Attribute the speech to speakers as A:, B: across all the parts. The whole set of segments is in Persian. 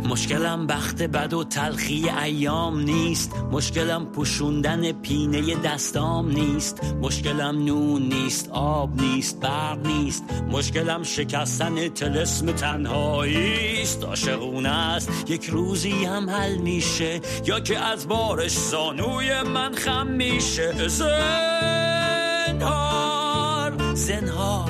A: مشکلم بخت بد و تلخی ایام نیست، مشکلم پوشوندن پینه دستام نیست، مشکلم نون نیست، آب نیست، برق نیست، مشکلم شکستن طلسم تنهایی است. عاشقونه است یک روزی هم حل میشه، یا که از بارش زانوی من خم میشه. زنهار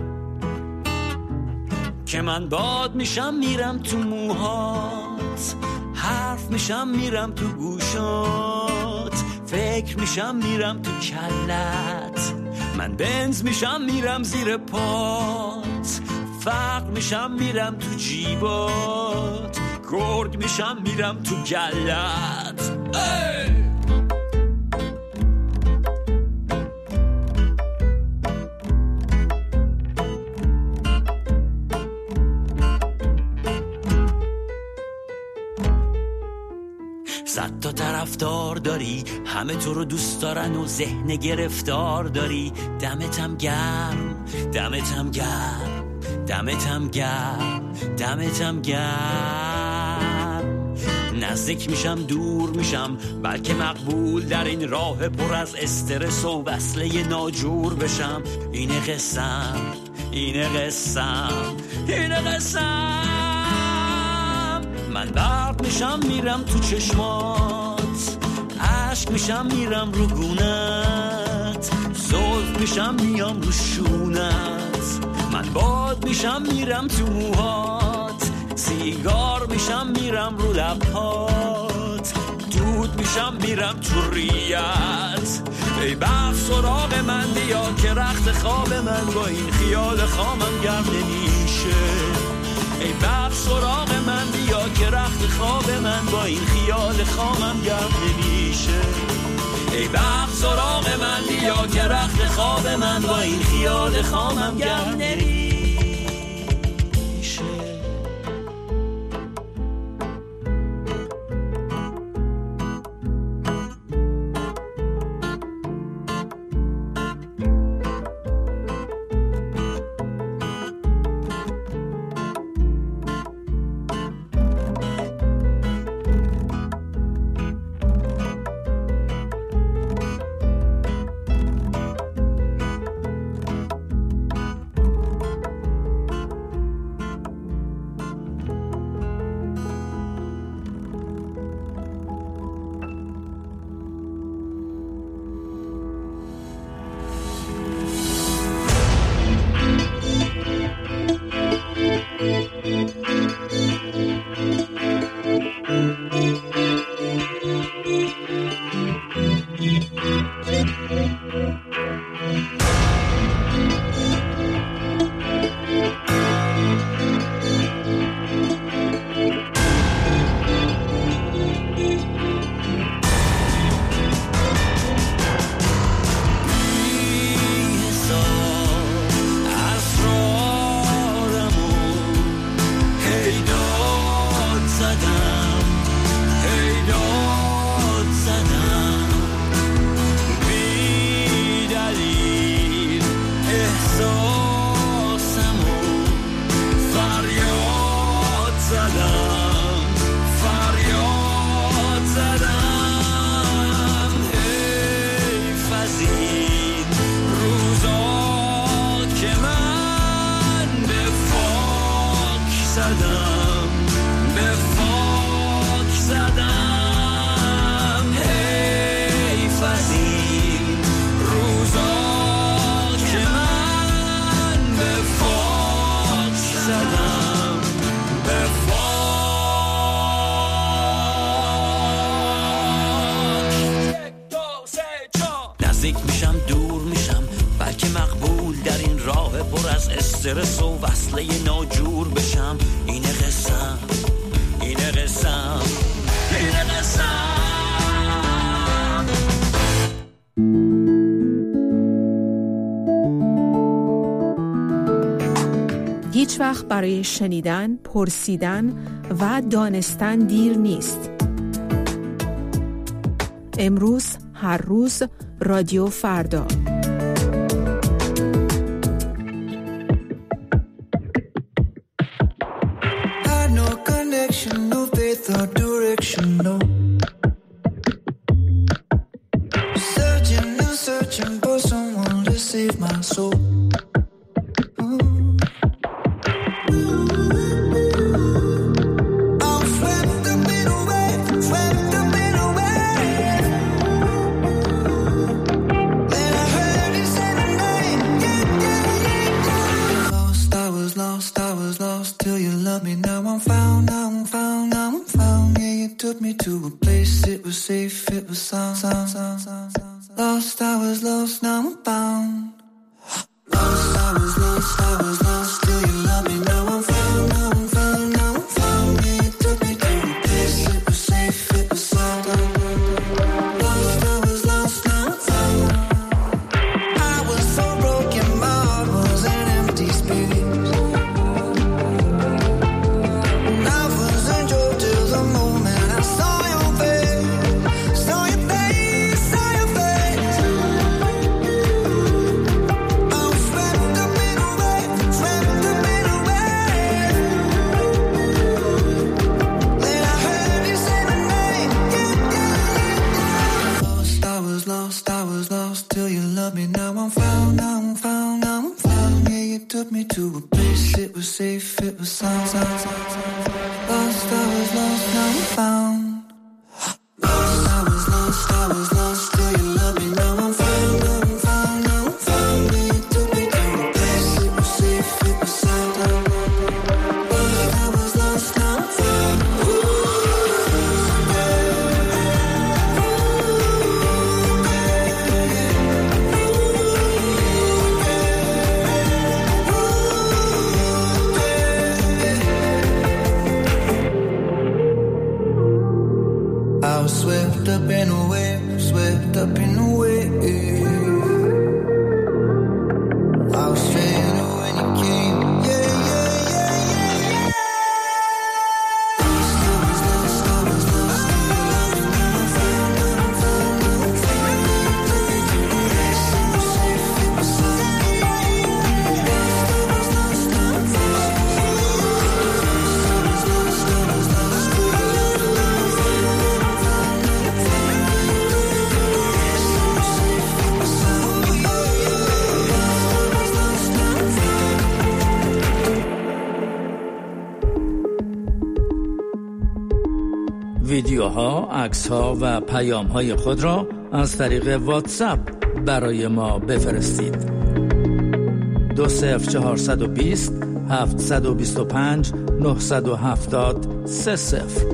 A: که من باد میشم میرم تو موهات، حرف میشم میرم تو گوشات، فکر میشم میرم تو کلت، من بنز میشم میرم زیر پات، فقر میشم میرم تو جیبات، گرگ میشم میرم تو گلت. صد تا طرفدار داری، همه تو رو دوست دارن و ذهن گرفتار داری. دمتم گرم، دمتم گرم، دمتم گرم، دمتم گرم. نزدیک میشم دور میشم، بلکه مقبول در این راه پر از استرس و وصله ناجور بشم. اینه قسم، اینه قسم، اینه قسم. من برق میشم میرم تو چشمات، عشق میشم میرم رو گونت، زلف میشم میام رو شونت، من باد میشم میرم تو موهات، سیگار میشم میرم رو لبهات، دود میشم میرم تو ریت. ای بخت سراغ من بیا که رخت خواب من با این خیال خامم گرم نمیشه. ای بخت سراغ من بیا که رخت خواب من با این خیال خامم گرم نمیشه. ای بخت سراغ من بیا که رخت خواب من با این خیال خامم گرم نمیشه. استرس و وصله ناجور بشم. اینه قسم، اینه قسم، اینه قسم.
B: هیچ وقت برای شنیدن، پرسیدن و دانستن دیر نیست. امروز، هر روز، رادیو فردا.
C: No connection, no took me to a place, it was safe, it was sound. Lost, I was lost, now I'm found. Lost, I was lost, till you love me, now I'm found, now I'm found, now I'm found. Yeah, you took me to a place, it was safe, it was sound. Lost, I was lost, now I'm found. I was so broken, my heart was an empty space. Took me to a place, it was safe, it was sound. Lost, I was lost, now I'm found. Lost, I was lost, till you love me, now I'm found, now I'm found, now I'm found. Yeah, you took me to a place, it was safe, it was sound. Lost, I was lost, now I'm found. Swept up in a wave, swept up in a wave. I was straight when you came, yeah, yeah, yeah, yeah, yeah. Lost, I was lost, I was lost. Now I'm found, now I'm found, now I'm found. Took me to a place, it was safe, it was sound. Lost, I was lost, now I'm found. Lost, I was lost, I was lost.
D: ویدیوها، عکس‌ها و پیام‌های خود را از طریق واتساپ برای ما بفرستید. 20420 725 970 30.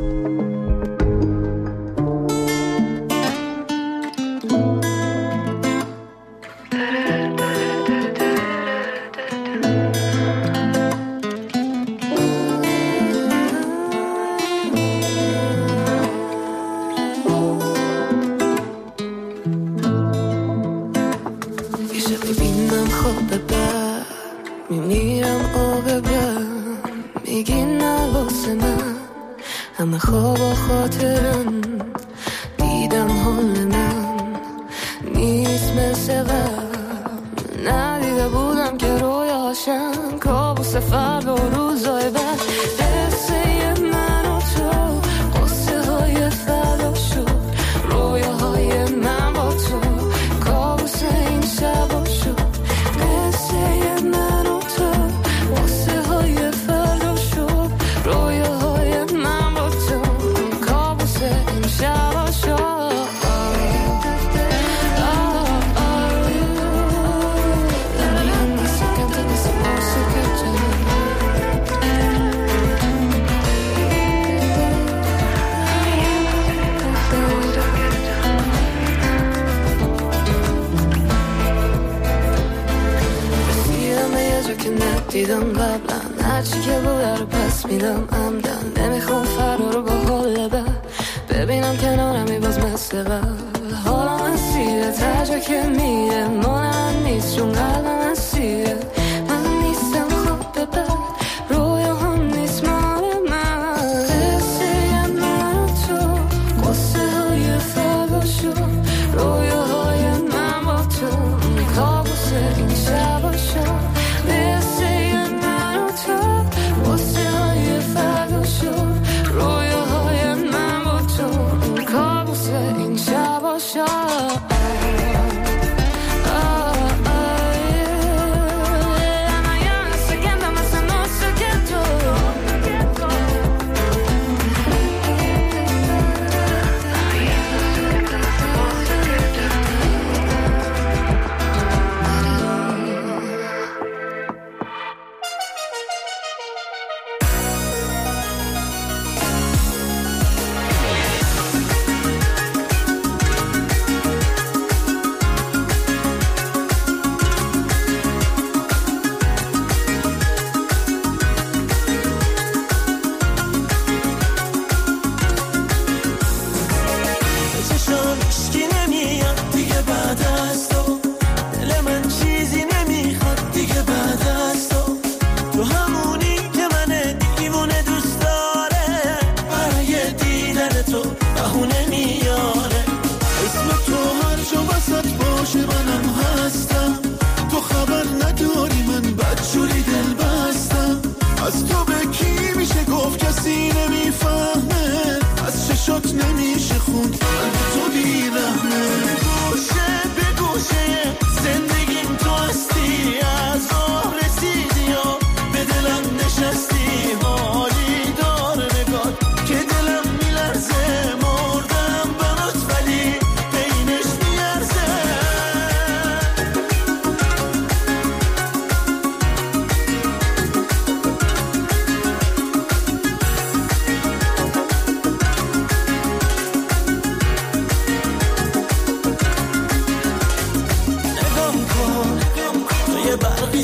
E: دیدم قبلا هرچی که بوده رو پس میدم عمدن نمیخوام فردا رو با حال بد ببینم کنارمی باز مثل قبل حالا من سیره ترجا که میره مانم نیست چون قلبم اسیره من نیستم خواب بد رویا هم نیست مال من قصه من و تو قصه های فردا شد رویاهای من با تو کابوس این شبا شد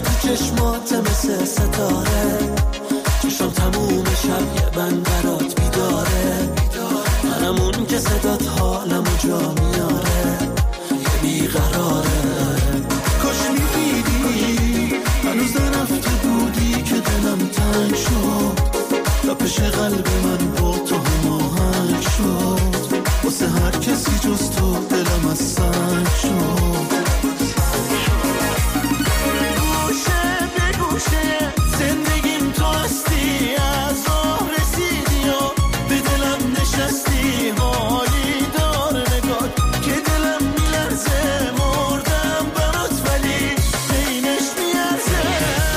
C: تو چشمات مثل ستاره، چشم تموم شب یه بند برات بیداره، منم اون که صدات حالمو جا میاره، یه بیقراره. کاش میدیدی هنوز نرفته بودی که دلم تنگ شد، تا پیش قلب من با تو هماهنگ شد، واسه هر کسی جز تو دلم از سنگ شد. گوشه به گوشه زندگیم تو هستی، از راه رسیدی و به دلم نشستی، حالی دار نگاه که دلم میلرزه، مردم برات ولی بینش میارزه.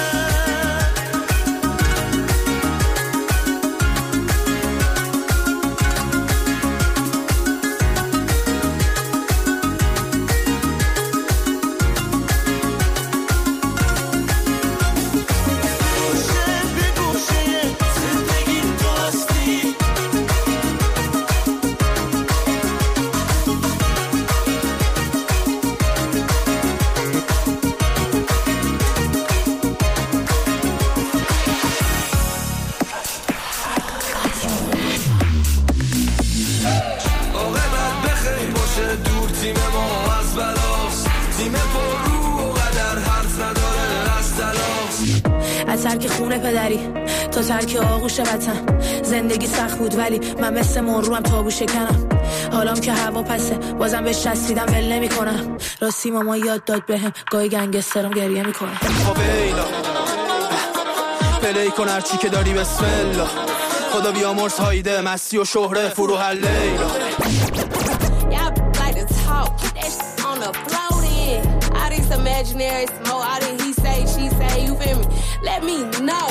F: ترک خونه پدری تا ترک آغوش وطن، زندگی سخت بود ولی من مثل مروم تابو شکنم، حالام که هوا پسه بازم بهش چسبیدم ول نمی کنم، راستی ماما یاد داد بهم گاهی گنگسترم گریه می کنم.
G: بیلا پلی کن هرچی که داری بسم الله، خدا بیامرز هایده مستی و شهره فروح لیلا.
H: Imaginary smoke, I didn't he say, she say, you feel me? Let me know.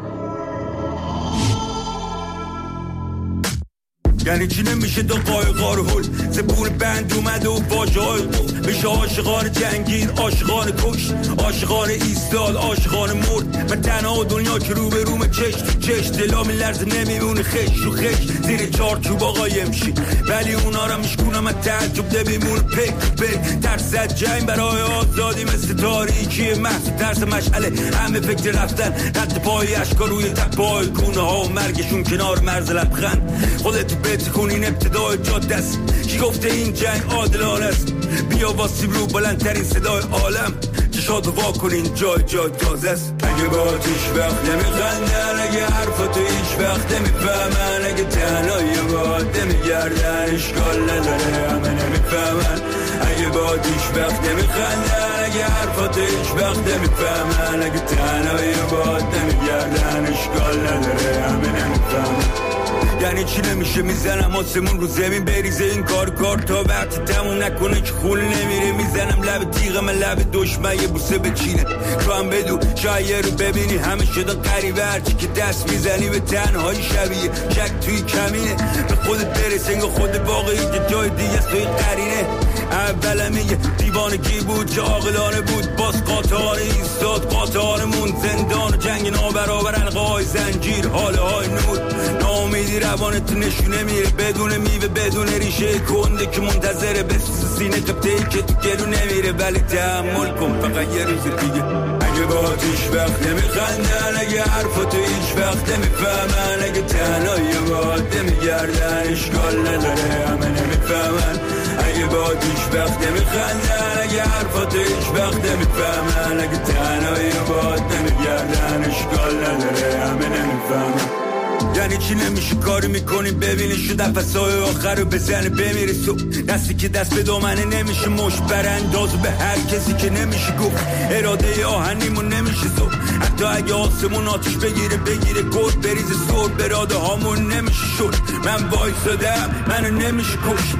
A: یعنی چی نمیشه دو قایقار هل زبون بند اومده و واژه‌های گفت، میشه عاشقان جنگین، عاشقان کشت، عاشقان ایستاد، عاشقان مرد. من تنها دنیا که رو به روم چش دلا میلرزه نمیمونه خش و خش زیر چارچوب قایم شی، ولی اونا رو میشکونم از تعجب نمیمونه پک ترس از جنگ برای آزادی مثل تاریکی محض ترس مشعله، همه فکر رفتن رد پای اشکا روی تپای گونه ها و مرگشون کنار مرز لبخند. خودت بتکن این ابتدای جاده است، کی گفته این جنگ عادلانه است؟ بیا واسیم رو بلندترین صدای عالم، چشاتو وا کنین جای تازه است. اگه با هیچ وقت نمیخندن، اگه حرفاتو هیچ وقت نمیفهمن، اگه تنهایی باید نمیگردن اشکال نداره همه نمیفهمن. اگه با هیچ وقت نمیخندن، اگه حرفاتو هیچ وقت نمیفهمن، اگه تنهایی باید نمیگردن اشکال نداره همه نمیفهمن. یعنی چی نمیشه میزنم آسمون رو زمین بریزه این کار تا وقتی تموم نکنه که خون نمیره، میزنم لب تیغم لب دشمن یه بوسه بچینه، تو هم بدو شاید رو ببینی همه شده قریبه، هرچی که دست میزنی به تنهایی شبیه شک توی کمینه، به خودت برسه انگاه خود واقعی که جای دیگه است توی قرینه. اولم یه دیوانگی بود که عاقلانه بود، باز قاطعانه ایستاد قاطعانمون، زندان و جنگ نابرابر القای زنجیر حاله های نور، ناامیدی روانت نشونه میره بدون میوه بدون ریشه کنده که منتظره بسوز سینه قبطه‌ای که تو گلو نمیره، ولی تحمل کن فقط یه روز دیگه. اگه با هیچ وقت نمیخندن، اگه حرفاتو هیچ وقت نمیفهمن، اگه تنهایی باید نمیگردن اشکال نداره همه نمیفهمن. اگه با هیچ وقت نمیخندن، اگه حرفاتو هیچ وقت نمیفهمن، اگه تنهایی باید نمیگردن اشکال نداره همه نمیفهمن. یعنی چی نمیشه کاری میکنی ببینی شو نفسای آخر رو بزنه بمیری سو، دستی که دست به دامنه نمیشه مش براندازو به هر کسی که نمیشه گفت، اراده آهنیمون نمیشه زو، حتی اگه آسمون آتش بگیره گرد بریزه سر براده هامون نمیشه شد. من وایسادم منو نمیشه کشت،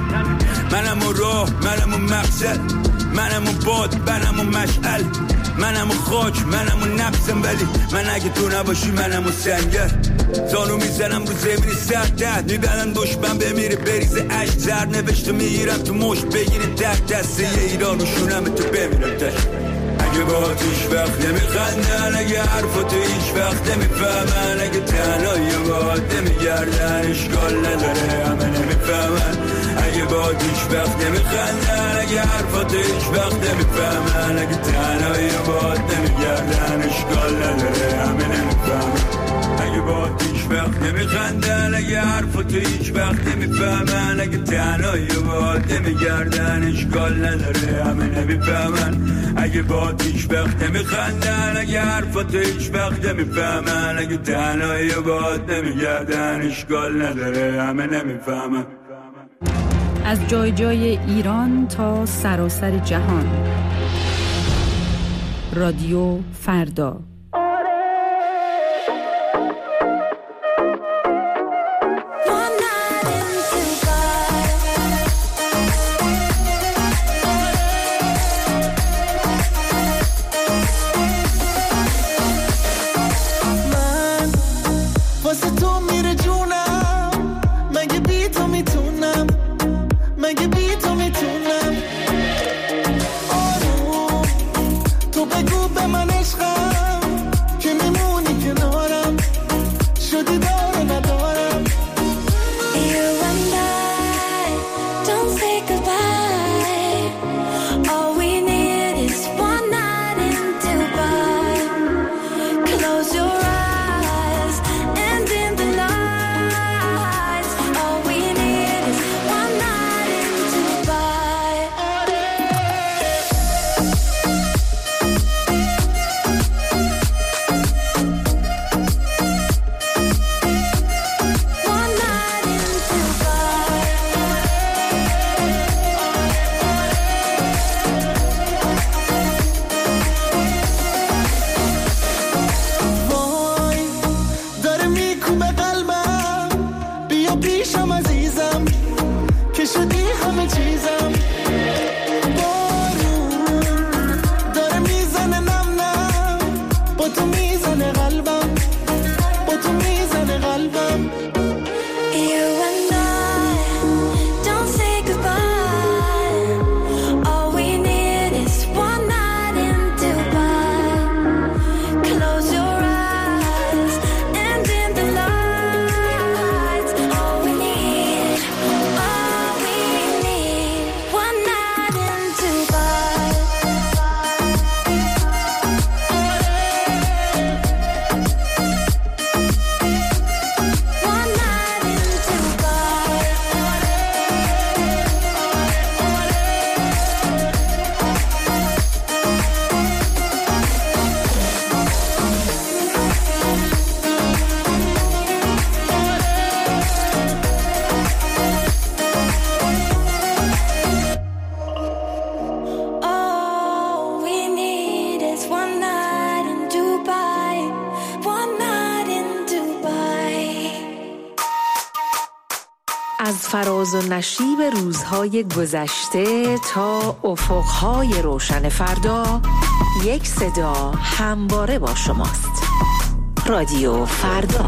A: منم و راه منم و مقصد، منم و باد منم و مشعل، منم و خاک منم و نفسم، ولی من اگه تو نباشی منم و سنگر. زانو میزنم رو زمین سرد میبرن دشمن بمیره بریزه عشق، زر نوشته میگیرم تو مشت بگیره تک دسته ایران و شونم تو بمیرم تشت. اگه با هیچ وقت نمیخندن، اگه حرفاتو هیچ وقت نمیفهمن، اگه تنهایی باید نمیگردن اشکال نداره همه نمیفهمن.
I: اگه با هیچ وقت نمیخندن، اگه حرفات هیچ وقت نمیفهمن، اگه تنهایی و باد نمیگردن اشکال نداره همه نمیفهمن. اگه با هیچ وقت نمیخندن، اگه حرفات هیچ وقت نمیفهمن، اگه تنهایی و باد نمیگردن اشکال نداره همه نمیفهمن. اگه با هیچ وقت نمیخندن، اگه حرفات هیچ وقت نمیفهمن، اگه تنهایی و باد نمیگردن اشکال نداره همه نمیفهمن.
J: از جای جای ایران تا سراسر جهان، رادیو فردا.
B: از فراز و نشیب روزهای گذشته تا افقهای روشن فردا، یک صدا همواره با شماست. رادیو فردا.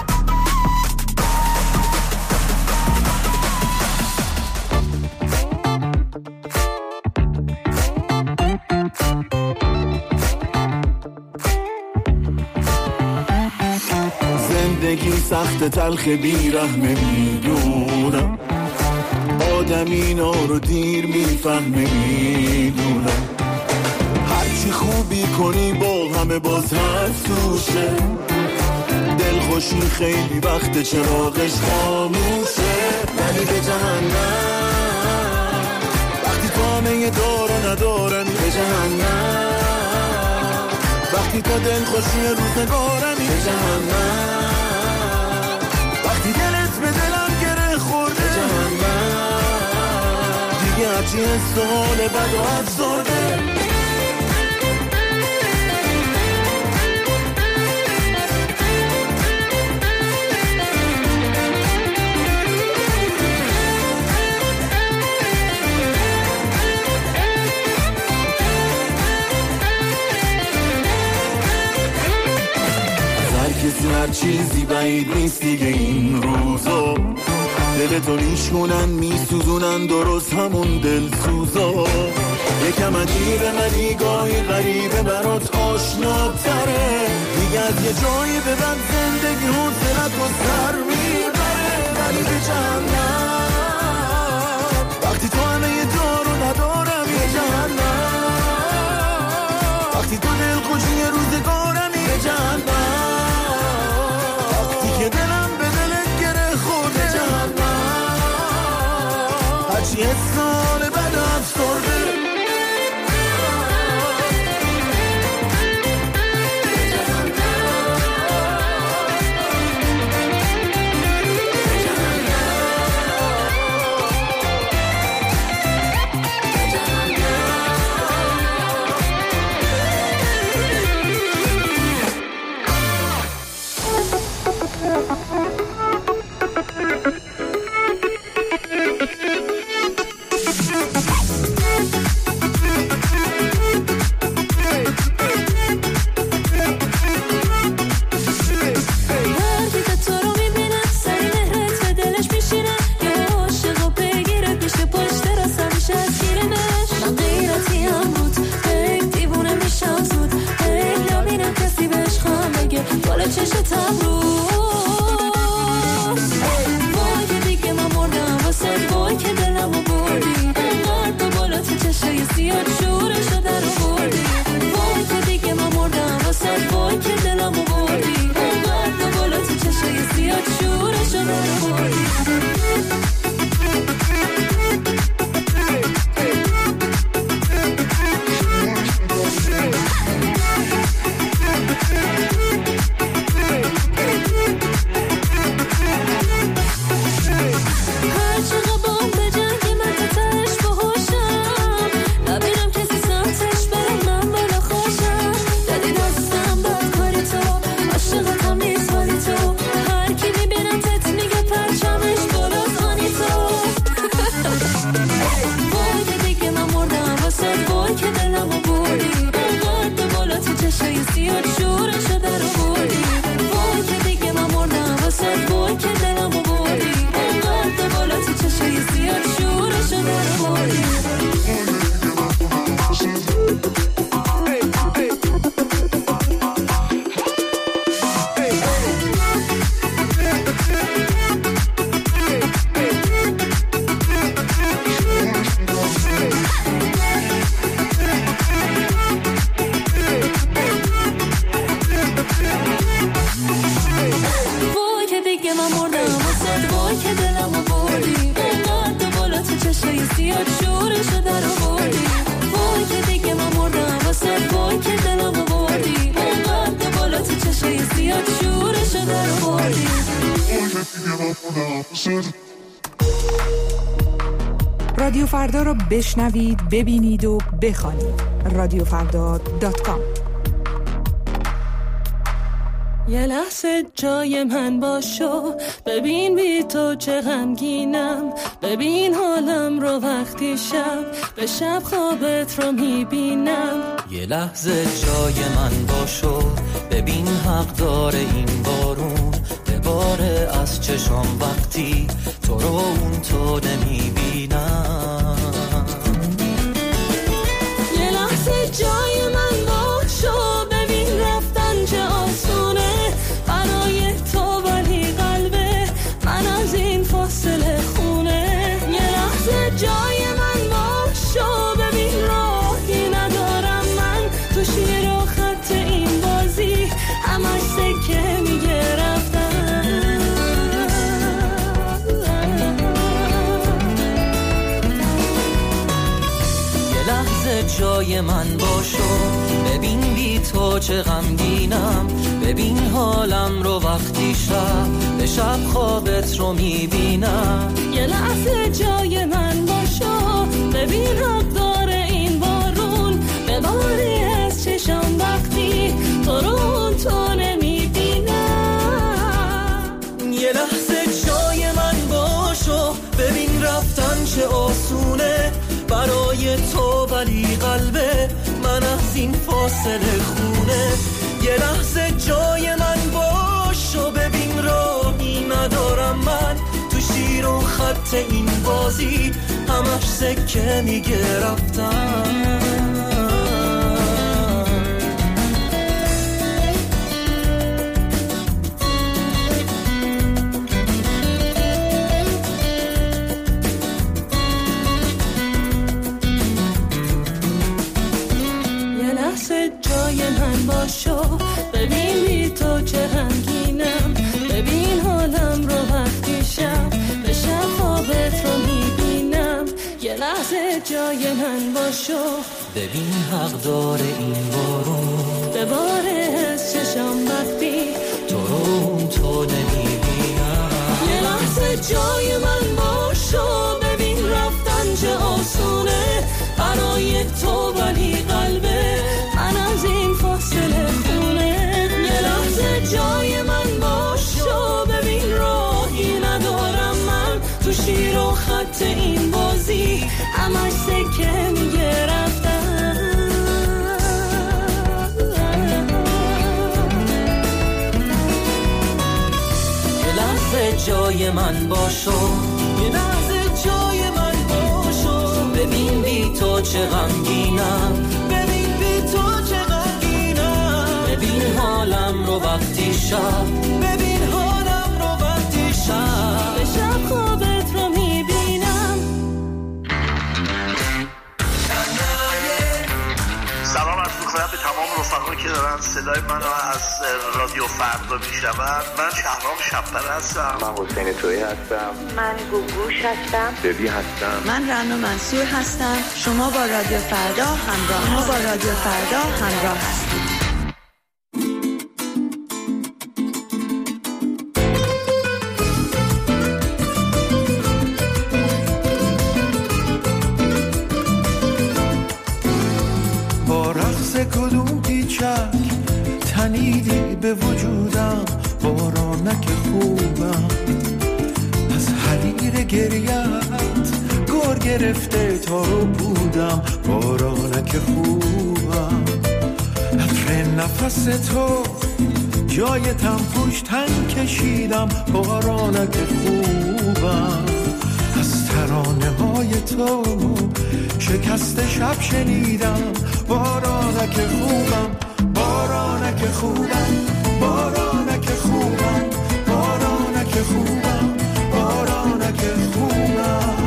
K: زندگی سخت تلخ بیرحمه میدونم، آدم اینا رو دیر میفهمه میدونم، هرچی خوبی کنی با همه باز حسوشه، دلخوشی خیلی وقت چراغش خاموشه، ولی به جهنم وقتی کامه دار ندارن، به جهنم وقتی تا دلخوشی روزگارمی، به جهنم وقتی دلت به دلم گره خورده، به جهنم دیگه هرچی حال بد و افسرده. کسی هر چیزی بعید نیست دیگه این روزا، دلتو میشونن میسوزونن درست همون دلسوزا، یکم عجیبه ولی گاهی غریبه برات آشناتره، دیگه از یه جایی به بعد زندگی حوصلت و سر میبره، ولی به جهنم
E: گل چشتم روز. وای که دیگه من مردم واسه، وای که دلمو بردی انقدر بالا تو چشای زیاد شورشو در آوردی. وای که دیگه من مردم واسه، وای که دلمو بردی انقدر بالا تو چشای زیاد شورشو در آوردی.
B: رادیو فردا رو بشنوید، ببینید و بخوانید. رادیوفردا.com.
E: یه لحظه جای من باشو، ببین بی تو چه غمگینم. ببین حالم رو وقتی شب به شب خوابت رو میبینم.
L: یه لحظه جای من باشو، ببین حق داره این بارون بباره از چشم وقتی تو رو اون تو نمیبینم.
E: یه لحظه جای من باشو، ببین رفتن چه آسونه برای تو، ولی قلبه من از این فاصله خونه. یه لحظه جای من باشو، ببین راهی ندارم من تو شیر و خط این بازی، همش سکه میگه رفتن.
L: یه لحظه جای من باشو، ببین بی تو چه غمگینم. ببین حالم رو وقتی شب به شب خوابت رو میبینم.
E: یه لحظه جای من باشو، ببین حق داره این بارون بباری از چشم وقتی تو رو تو نمیبینم.
L: یه لحظه جای من باشو، ببین رفتن چه آسونه برای تو، ولی قلبه من از این فاصله خونه. یه لحظه جای من باشو، ببین راهی ندارم من تو شیر و خط این بازی، همش سکه میگه رفتن.
E: جای من باشو، ببین بی تو چه غمگینم. ببین حالم رو وقتی شب به شب خوابت رو میبینم. یه لحظه جای من باشو،
L: ببین حق داره این بارون
E: بباره از چشم وقتی
L: تو رو تو نمیبینم.
E: یه لحظه جای من باشو، ببین رفتن چه آسونه برای تو، ولی قلبه من از این فاصله خونه. یه لحظه جای من باشو، ببین راهی ندارم من تو شیر و خط این بازی، همش سکه میگه رفتن.
L: یه لحظه جای من باشو، یه لحظه جای من باشو، ببین بی تو چه غمگینم. ببین بی تو چه غمگینم. ببین حالم رو وقتی شب، ببین حالم رو وقتی شب، به شب خوابت رو میبینم.
M: سلام عرض می‌کنم به تمام رفقایی که دارن صدای منو از رادیو فردا میشنون. من شهرام شب‌پره هستم.
N: من حسین تویی هستم.
O: من گوگوش هستم.
N: ببی هستم.
P: من رنا منصور هستم. شما با رادیو فردا همراه هستید.
Q: کدوم پیچک تنیدی به وجودم، بارانک خوبم از حریر گریت گور گرفته تا رو بودم، بارانک خوبم عطر نفس تو جای تنفوش تن کشیدم، بارانک خوبم از ترانه های تو شکست شب شنیدم، بارانک خوبم، بارانک خوبم، بارانک خوبم، بارانک خوبم، بارانک خوبم.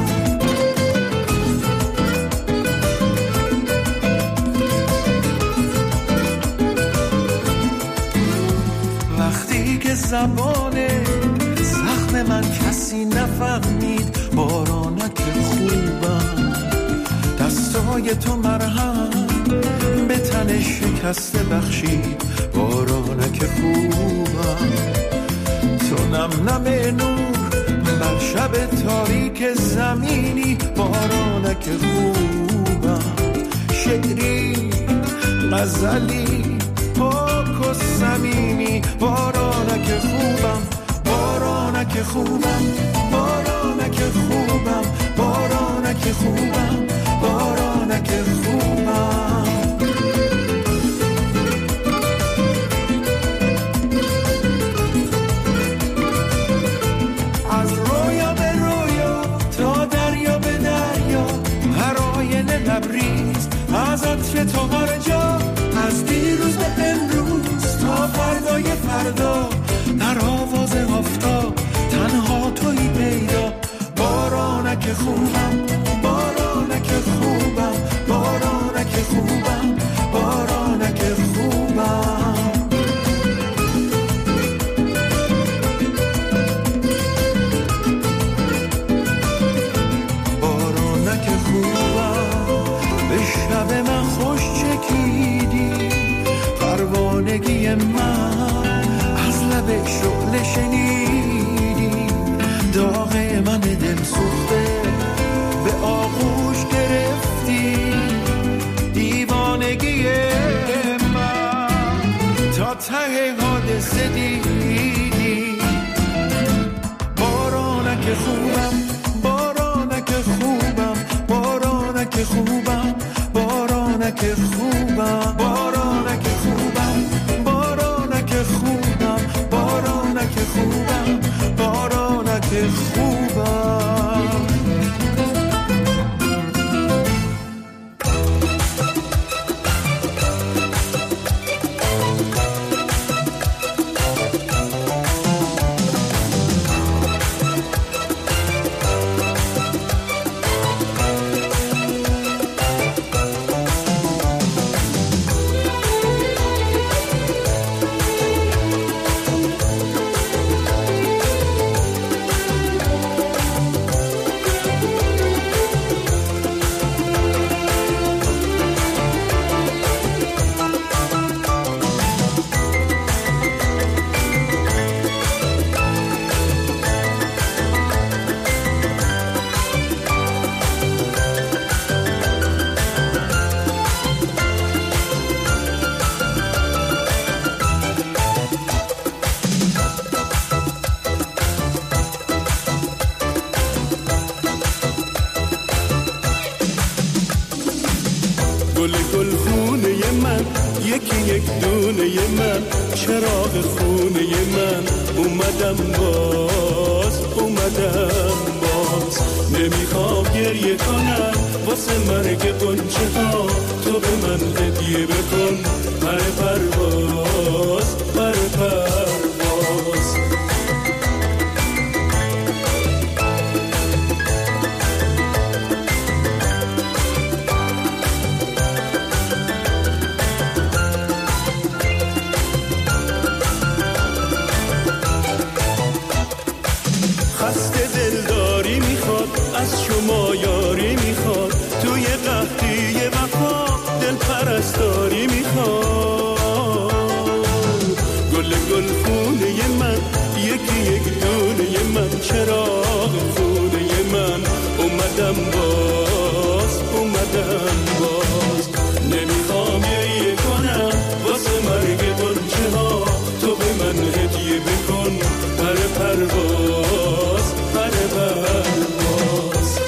Q: وقتی که زبان زخم من کسی نفهمید، بارانک خوبم دستای تو مرهم به تن شکسته بخشید، بارانک خوبم تو نم نم نور بر شب تاریک زمینی، بارانک خوبم شعری غزلی پاک و صمیمی، بارانک خوبم، بارانک خوبم، بارانک خوبم، بارانک خوبم، بارانک خوبم. از رویا به رویا تا دریا به دریا، هر آینه لبریز از عطر تو هر جا، از دیروز به امروز تا فردای فردا، در آواز آفتاب تنها تویی پیدا، بارانک خوبم، بارانک خوبم، بارانک خوبم، بارانک خوبم. بارانک خوبم به شب من خوش چکیدی، پروانگی من از لب شعله شنیدی، داغ من دل سوخته به آغوش گرفتی، دیوانگی من تا ته حادثه دیدی، بارانک خوبم، بارانک خوبم، بارانک خوبم، بارانک خوبم، بارانک خوبم، بارانک خوبم، بارانک خوبم، بارانک خوبم. یک دونه من، چراغ خونه من، اومدم باز نمیخوام گریه کنم واسه مرگ قنچه ها، تو به من هدیه بکن پر پرواز پر پرواز. خسته دلداری میخواد از شما یاری میخواد توی قحطی وفا دل پرستاری میخواد. گل گل خونه من یکی یک دونه من چراغ خونه من اومدم باز نمیخوام گریه کنم واسه مرگ بنچه ها تو به من هدیه بکن پر پرواز پر پرواز.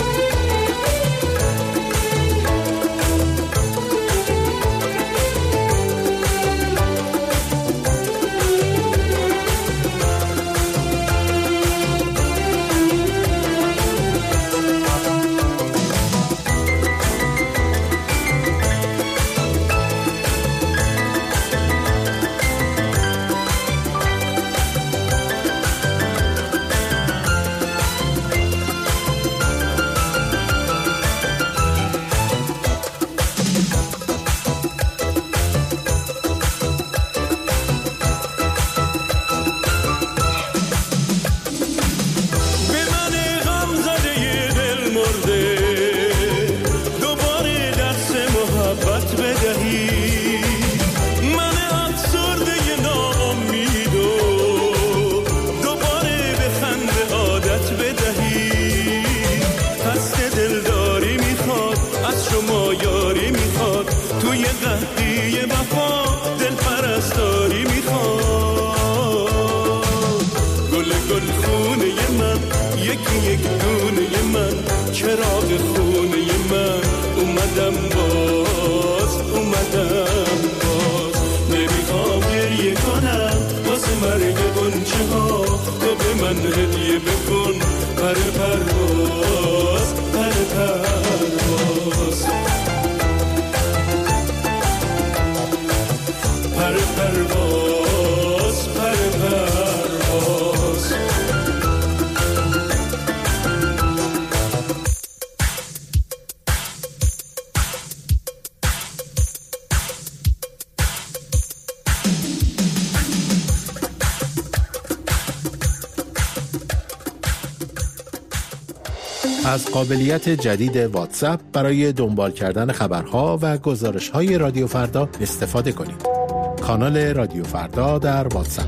R: از قابلیت جدید واتساپ برای دنبال کردن خبرها و گزارش‌های رادیو فردا استفاده کنید. کانال رادیو فردا در واتساپ.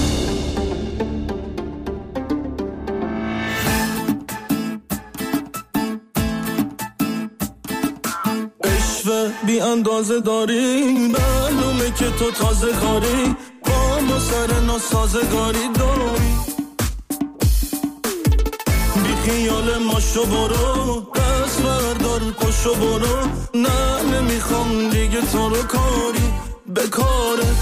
L: عشق بی اندازه داری معلومه که تو تازه کاری با ما سر ناسازگاری داری خیال ماشو برو دست بردار پشو برو نه نمیخوام دیگه تو رو کاری به کارت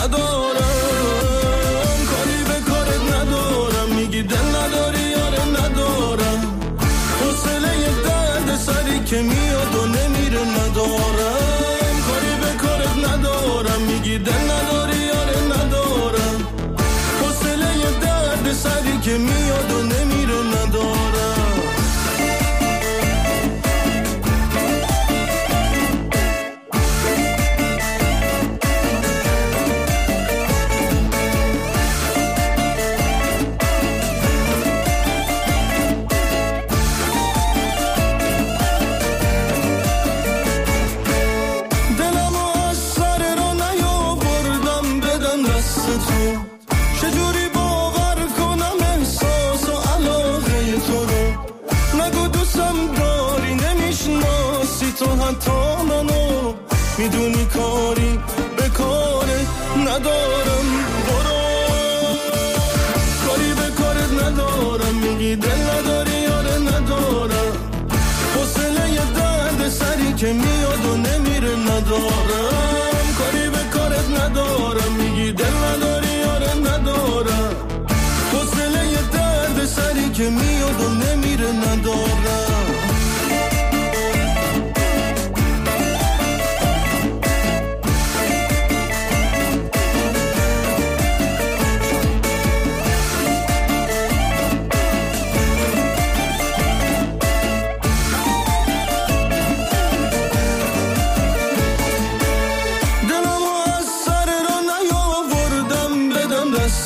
L: ندارم کاری به کارت ندارم میگی دل نداری یاره ندارم حوصله درد سری که میاد و نمیره ندارم کاری به کارت ندارم میگی دل نداری یاره ندارم حوصله درد سری که میاد و نمیره ندارم. چجوری باور کنم احساس و علاقه تو رو نگو دوستم داری نمیشناسی تو حتی منو میدونی کاری به کارت ندارم برو کاری به کارت ندارم میگی دل نداری یاره ندارم حوصله درد سری که میاد و نمیره ندارم کاری به کارت ندارم میگی دل نداری یاره ندارم حوصله درد سری که میاد و نمیره ندارم.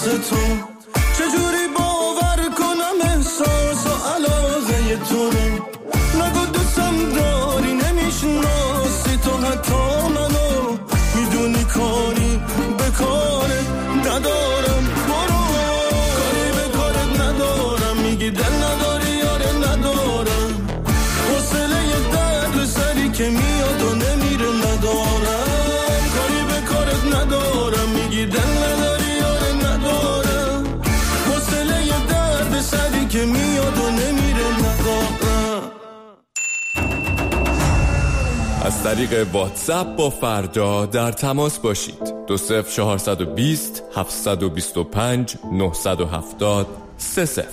L: واسه تو، چجوری باور کنم احساس و علاقه تو رو. نگو دوستم داری نمیشناسی تو حتی منو، میدونی کاری به کارت ندارم، برو کاری به کارت ندارم، میگی دل نداری یاره ندارم، حوصله درد سری که میاد و نمیره ندارم، کاری به کارت ندارم، میگی دل نداری یاره ندارم، حوصله درد سری که میاد و نمیره ندارم.
S: از طریق واتساپ با فردا در تماس باشید. 20420 725 970 30.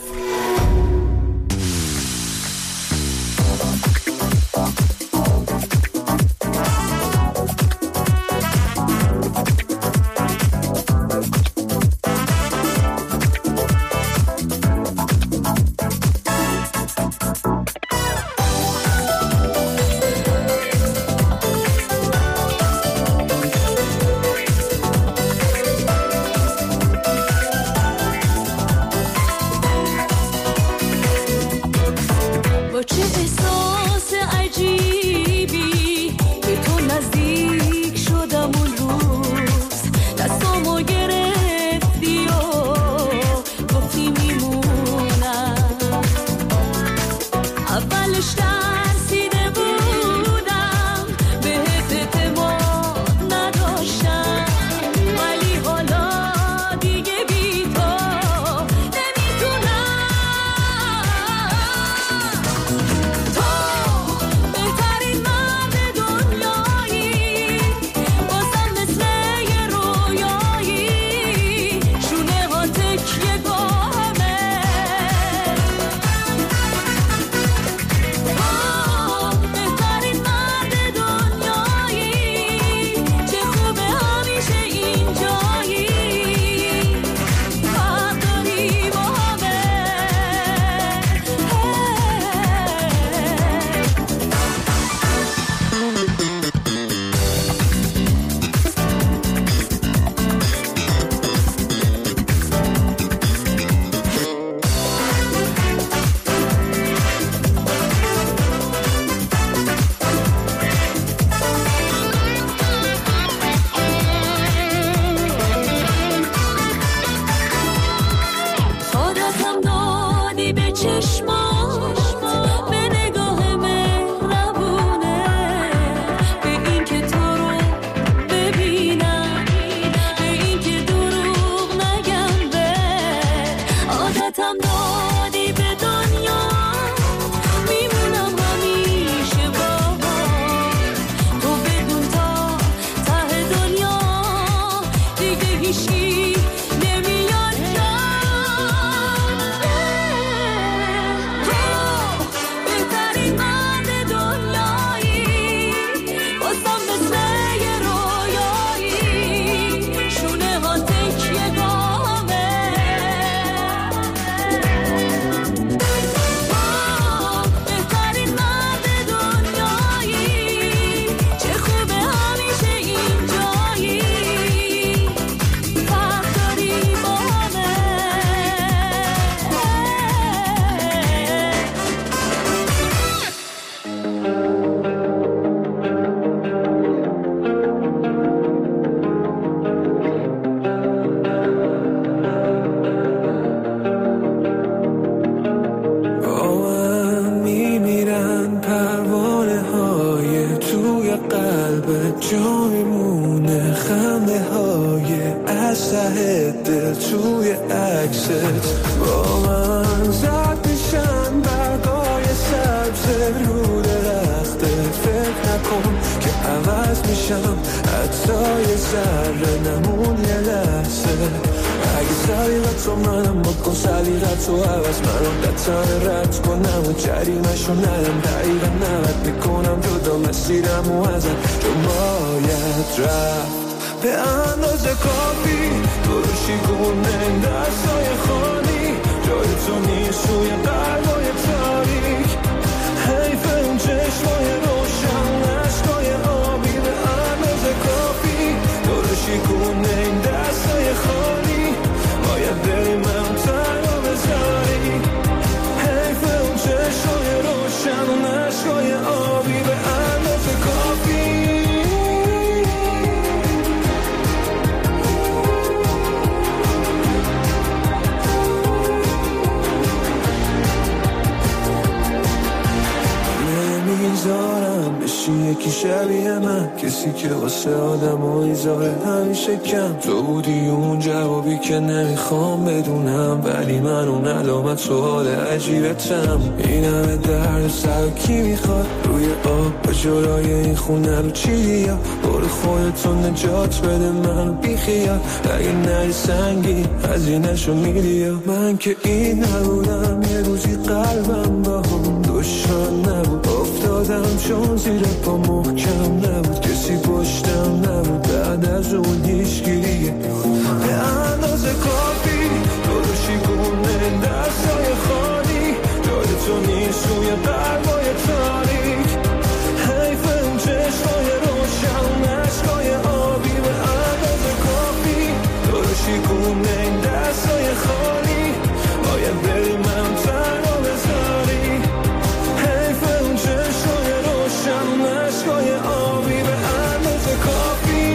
Q: یکی شبیه من، کسی که واسه آدمایی ظاهر همیشه کم. تو بودی اون جوابی که نمیخوام بدونم، ولی من اون علامت سوال عجیبتم. این همه درد سر کی میخواد روی آب به جلوی این خونه رو چی؟ یا برو خودتو نجات بده من بیخیال. اگه نری سنگی هزینه‌شو میدی. من که این نبودم، یه روزی قلبم با هم دشمن نبود. افتادم چون زیر پا محکم نبود، کسی پشتم نبود. بعد از اون هیچگیریه به اندازه کافی داداشی گونه دستای خالی. جای تو نیست روی قلبای تاریک. حیف اون چشمای روشن عشقای آبی. به اندازه کافی داداشی گونه دستای خالی. باید بری من تنها بذاری. حیف اون چشمای روشن عشقای آبی. به اندازه کافی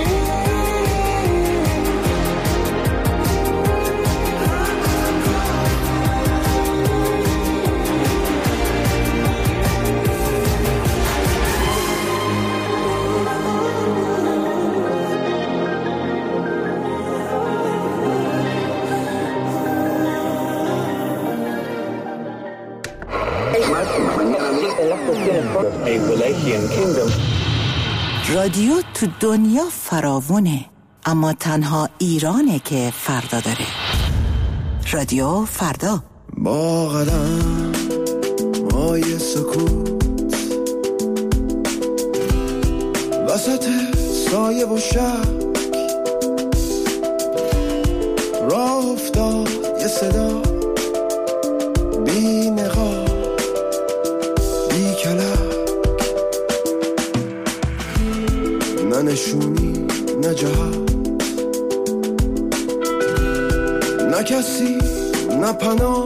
T: رادیو تو دنیا فراوونه، اما تنها ایرانه که فردا داره. رادیو فردا
Q: با قدم های سکوت وسط سایه و شک راه افتاد یه صدا بی نقاب بی کلک. نه نشونی نه جهت، نه کسی نه پناه.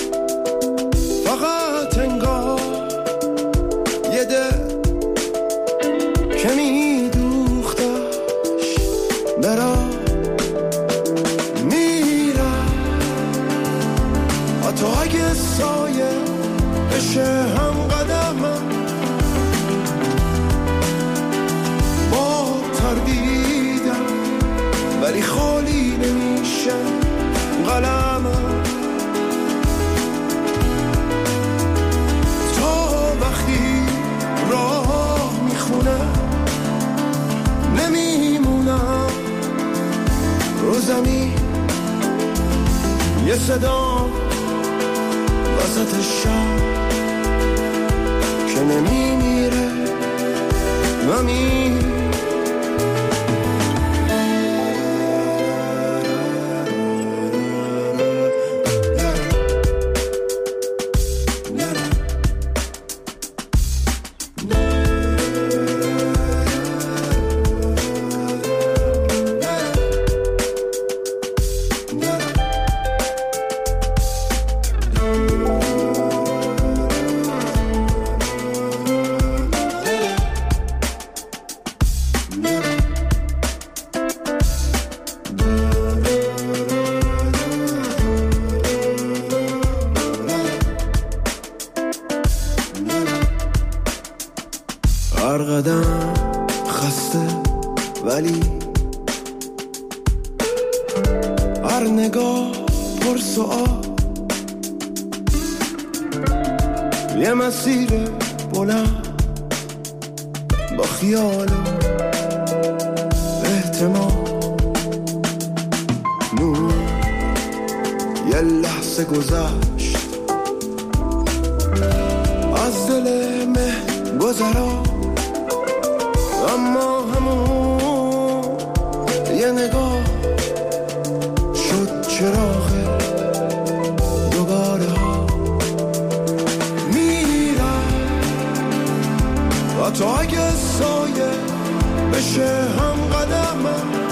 Q: فقط انگار یه دل که میدوختش برام میرم. حتی اگه سایه بشه هم قدمم، با تردیدم ولی خالی نمیشه قلمم. تا وقتی راه میخونم نمیمونم رو زمین. یه صدا وسط شب که نمیمیره و میره. هر قدم خسته ولی هر نگاه پر سؤال. یه مسیر بلند با خیال و احتمال. نور یه لحظه گذشت از دل مه گذرا، اما همون یه نگاه شد چراغ دوباره ها. میرم و تا اگه سایه بشه هم قدمم،